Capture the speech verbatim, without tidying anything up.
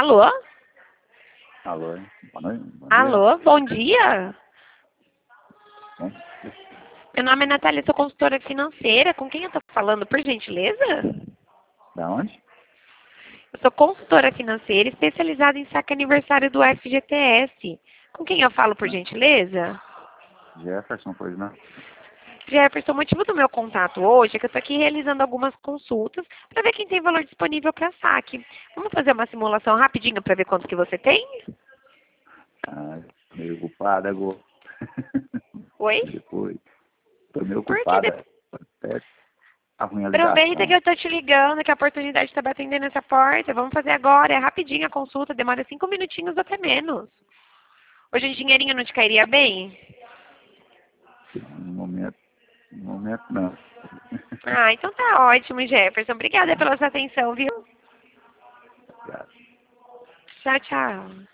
Alô? Alô, boa noite. Bom dia. Alô, bom dia. Bom, Meu nome é Natália, sou consultora financeira. Com quem eu estou falando, por gentileza? da onde? Eu sou consultora financeira especializada em saque aniversário do F G T S. Com quem eu falo, por gentileza? Jefferson, pois não? Jefferson, o motivo do meu contato hoje é que eu estou aqui realizando algumas consultas para ver quem tem valor disponível para saque. Vamos fazer uma simulação rapidinho para ver quanto que você tem? Ah, meio ocupada, Gô. Oi? Depois. Tô meio Porque de... ocupada. Até tá ruim a aproveita que ligação. eu estou te ligando, que a oportunidade está batendo nessa porta. Vamos fazer agora, é rapidinho a consulta, demora cinco minutinhos ou até menos. Hoje o dinheirinho não te cairia bem? No momento, no momento não. Ah, então tá ótimo, Jefferson. Obrigada pela sua atenção, viu? Obrigado. Tchau, tchau.